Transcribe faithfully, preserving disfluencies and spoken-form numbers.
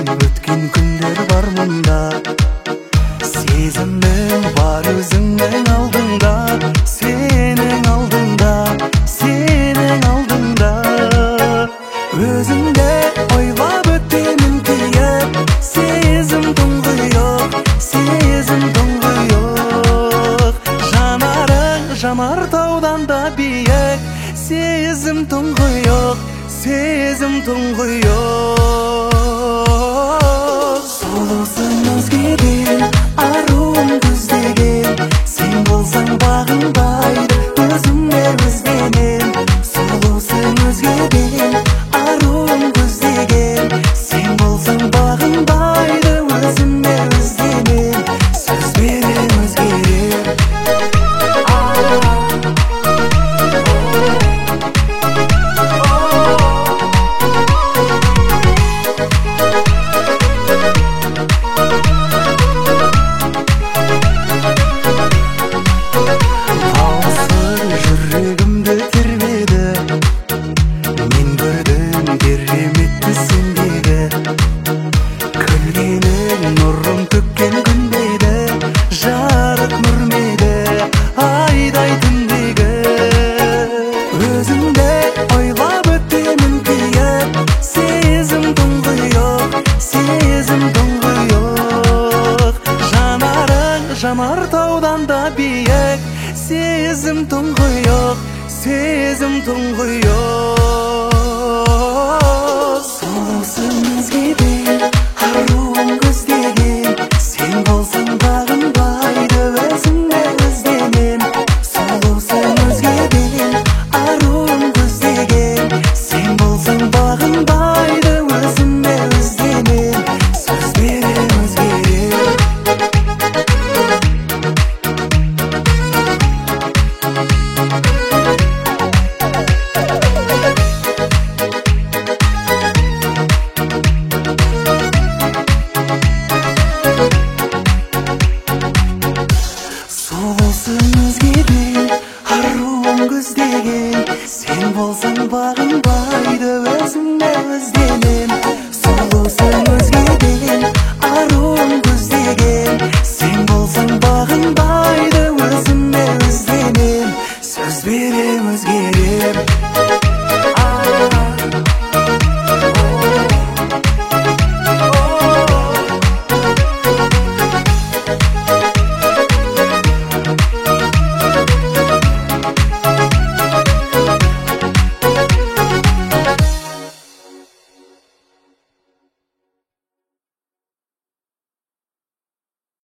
өткен күндер бар мұнда. Сезімнің бар өзіңнің алдыңда, сенің алдыңда, сенің алдыңда. Өзіңде ойлап өтемін кейіп, сезім тұңғиық, сезім тұңғиық. Жанарың жанартаудан да биік, сезім тұңғиық, сезім тұңғиық. Сұлусың өзгеден, аруым көздеген, сен болсаң бағынбайды өзіме өзгенен. Сұлусың өзгеден, аруым көздеген, сен болсаң бағынбайды өзіме өзгенен. Сөзбенен өзгерем. Жүрегімді тербеді, мен көрдім кереметті сендегі. Күлгенің нұрын төккен күндейді, жарық нүрмейді айдай түндегі. Өзіңде ойлап өтемін кейіп, сезім тұңғиық, сезім тұңғиық. Жанарың жанартаудан да биік, сезім тұңғиық, сезім тұңғиық.